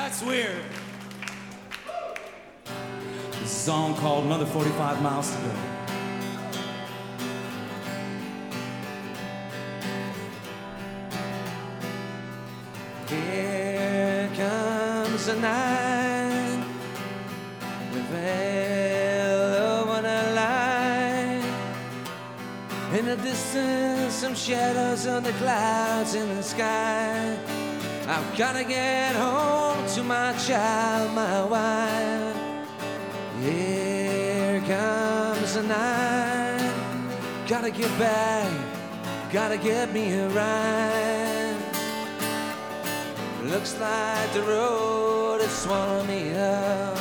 That's weird. This song called Another 45 Miles to Go. Here comes the night, the veil over the line. In the distance, some shadows on the clouds in the sky. I've gotta get home to my child, my wife. Here comes the night. Gotta get back, gotta get me a ride. Looks like the road is swallowing me up.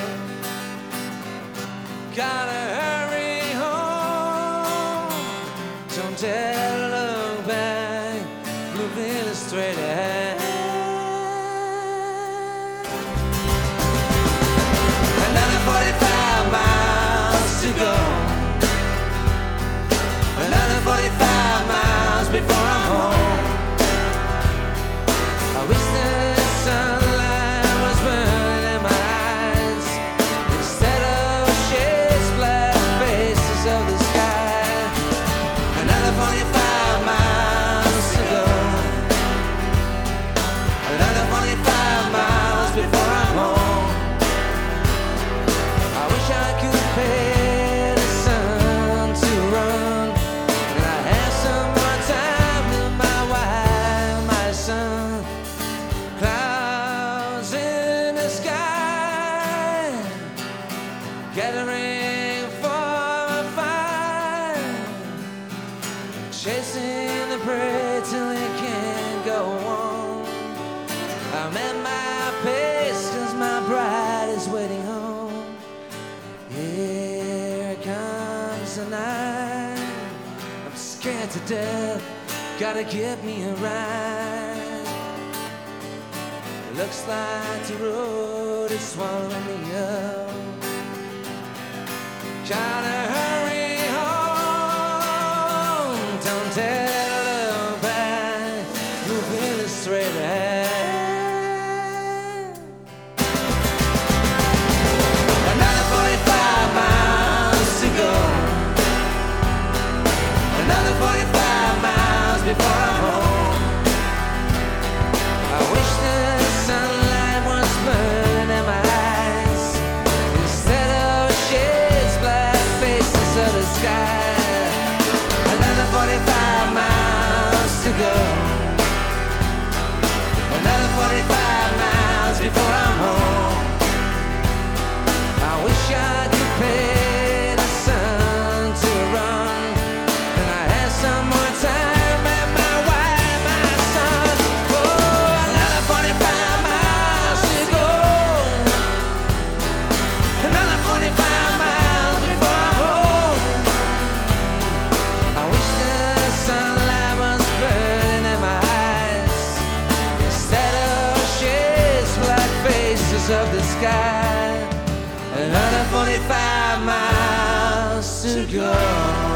Gotta hurry home. Don't dare look back, moving straight ahead. Another 45 miles to go. Another 45 miles before I'm home. I wish the sunlight was burning in my eyes instead of shades, black faces of the sky. Another 45 miles to go. Another 45 miles before I'm home. I wish I could pay the sun to run, and I had some more time with my wife, my son. Clouds in the sky, gathering for a fire, chasing the prey till it can't go on. I'm at my pace 'cause my bride is waiting home. Here comes the night. I'm scared to death, gotta get me a ride. Looks like the road is swallowing me up. Gotta hurry home. Don't dare look back, moving straight ahead. Another 45 miles to go. Another 45 miles before I'm home. I wish the sunlight was burning in my eyes instead of shades, black faces of the sky. Another 45 miles to go. Another 45 miles before I'm home. I wish I could pay the sun to run, and I had some more time at my wife, my son. Oh, another 45 miles to go. Another 45 miles before I'm home. I wish the sunlight was burning in my eyes instead of shades, black faces of the sky. Another 45 miles to go.